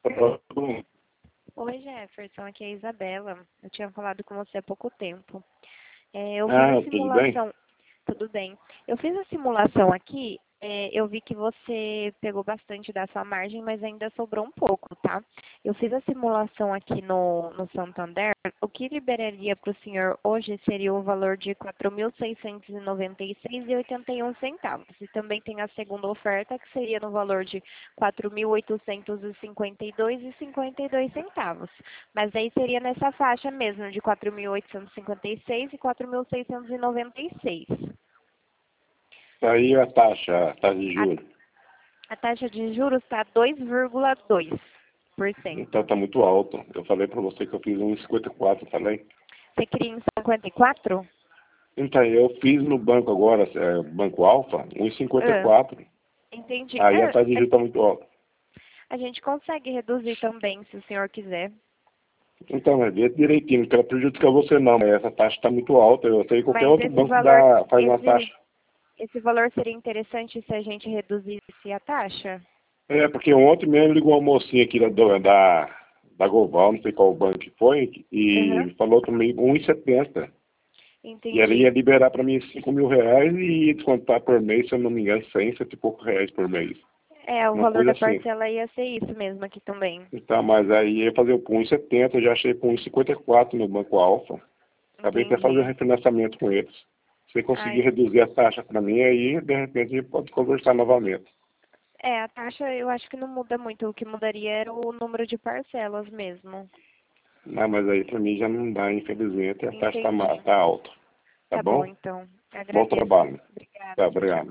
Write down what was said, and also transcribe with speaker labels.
Speaker 1: Oi, Jefferson, aqui é a Isabela. Eu tinha falado com você há pouco tempo. Eu fiz a
Speaker 2: Tudo bem?
Speaker 1: simulação. Tudo bem. Eu fiz a simulação aqui. Eu vi que você pegou bastante da sua margem, mas ainda sobrou um pouco, tá? Eu fiz a simulação aqui no Santander. O que liberaria para o senhor hoje seria o valor de R$ 4.696,81. E também tem a segunda oferta, que seria no valor de R$ 4.852,52. Mas aí seria nessa faixa mesmo, de 4.856 e 4.696.
Speaker 2: Tá aí a taxa de
Speaker 1: A,
Speaker 2: juros.
Speaker 1: a taxa de juros está 2,2%.
Speaker 2: Então tá muito alto. Eu falei para você que eu fiz 1,54, falei?
Speaker 1: Você queria em 54?
Speaker 2: Então, eu fiz no banco agora, Banco Alfa,
Speaker 1: Ah,
Speaker 2: 1,54.
Speaker 1: entendi.
Speaker 2: Aí a taxa de juros tá muito alta.
Speaker 1: A gente consegue reduzir também, se o senhor quiser.
Speaker 2: Então, vê direitinho, não quero prejudicar você não, mas essa taxa está muito alta. Eu sei que qualquer
Speaker 1: Mas
Speaker 2: outro banco faz uma taxa.
Speaker 1: esse valor seria interessante se a gente reduzisse a taxa?
Speaker 2: É, porque ontem mesmo ligou uma mocinha aqui da Goval, não sei qual banco que foi,
Speaker 1: Aham,
Speaker 2: e falou comigo 1,70. E ela ia
Speaker 1: entendi.
Speaker 2: liberar para mim R$ 5.000 e ia descontar por mês, se eu não me engano, 100 e poucos reais por mês.
Speaker 1: O
Speaker 2: Uma
Speaker 1: valor
Speaker 2: coisa
Speaker 1: da
Speaker 2: assim.
Speaker 1: parcela ia ser isso mesmo aqui também.
Speaker 2: Então, mas aí ia fazer por 1,70, eu já achei por 1,54 no Banco Alfa. Acabei até fazendo
Speaker 1: Entendi.
Speaker 2: refinanciamento com eles. Se conseguir
Speaker 1: Ai,
Speaker 2: reduzir a taxa para mim, aí de repente a gente pode conversar novamente.
Speaker 1: a taxa eu acho que não muda muito. O que mudaria era o número de parcelas mesmo.
Speaker 2: Não, mas aí para mim já não dá, infelizmente, a taxa
Speaker 1: Entendi.
Speaker 2: tá alta. Tá
Speaker 1: Tá bom,
Speaker 2: bom?
Speaker 1: então.
Speaker 2: Bom
Speaker 1: Agradeço.
Speaker 2: trabalho.
Speaker 1: Obrigada.
Speaker 2: Tá,
Speaker 1: Tchau, tchau.
Speaker 2: obrigado.